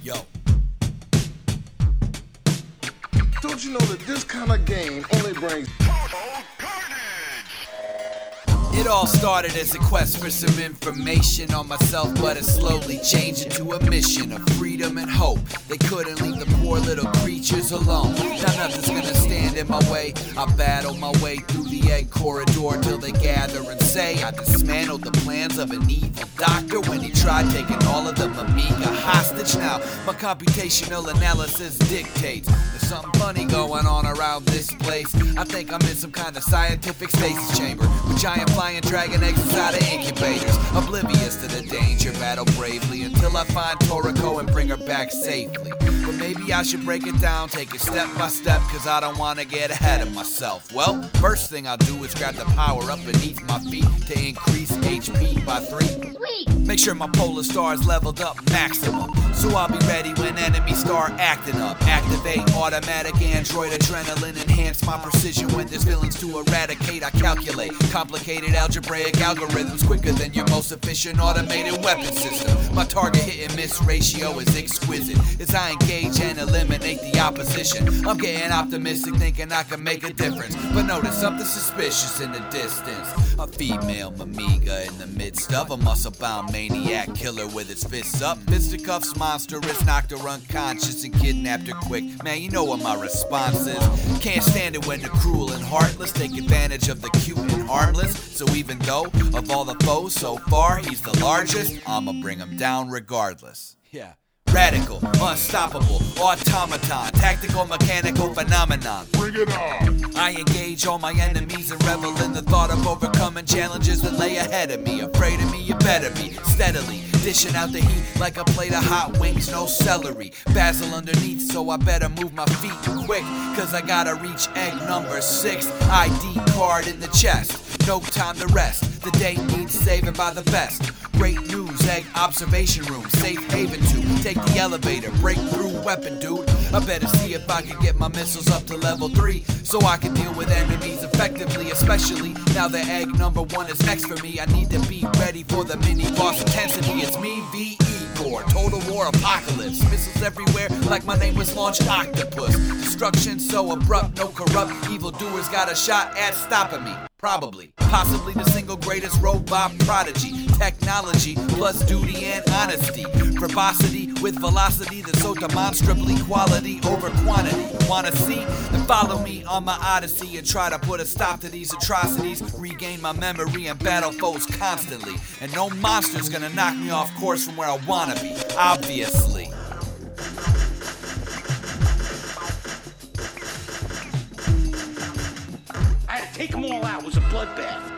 Yo. Don't you know that this kind of game only brings It all started as a quest for some information on myself, but it slowly changed into a mission of freedom and hope. They couldn't leave the poor little creatures alone. Now nothing's gonna stand in my way. I battle my way through the egg corridor till they gather and say I dismantled the plans of an evil doctor when he tried taking all of them Amiga hostage. Now my computational analysis dictates there's something funny going on around this place. I think I'm in some kind of scientific stasis chamber with giant flying dragon eggs inside of incubators. Oblivious to the danger, battle bravely until I find Toriko and bring her back safely. But maybe I should break it down, take it step by step, cause I don't wanna get ahead of myself. Well, first thing I'll do is grab the power up beneath my feet to increase HP by 3. Make sure my polar star is leveled up maximum, so I'll be ready when enemies start acting up. Activate automatic android adrenaline, enhance my precision when there's villains to eradicate. I calculate complicated algebraic algorithms quicker than your most efficient automated weapon system. My target hit and miss ratio is exquisite as I engage and eliminate the opposition. I'm getting optimistic, thinking I can make a difference, but notice something suspicious in the distance. A female Amiga in the midst of a muscle-bound maniac killer with its fists up. Fisticuffs monstrous, knocked her unconscious and kidnapped her quick. Man, you know what my response is. Can't stand it when the cruel and heartless take advantage of the cute and harmless. So even though of all the foes so far he's the largest, I'ma bring him down regardless. Yeah. Radical, unstoppable, automaton, tactical, mechanical phenomenon. Bring it on. I engage all my enemies and revel in the thought of overcoming challenges that lay ahead of me. Afraid of me, you better be. Steadily dishing out the heat like a plate of hot wings, no celery. Basil underneath, so I better move my feet quick, cause I gotta reach egg number 6. ID card in the chest, no time to rest. The day needs saving by the best. Great news, egg observation room, safe haven to take the elevator, breakthrough weapon, dude. I better see if I can get my missiles up to level 3 so I can deal with enemies effectively, especially now that egg number 1 is next for me. I need to be ready for the mini boss intensity. It's me, V. Igor, total war apocalypse. Missiles everywhere like my name was Launch Octopus. Destruction so abrupt, no corrupt evildoers got a shot at stopping me. Probably, possibly the single greatest robot prodigy. Technology plus duty and honesty. Verbosity with velocity that's so demonstrably quality over quantity. Wanna see? Then follow me on my odyssey and try to put a stop to these atrocities. Regain my memory and battle foes constantly. And no monster's gonna knock me off course from where I wanna be, obviously. I had to take them all out. It was a bloodbath.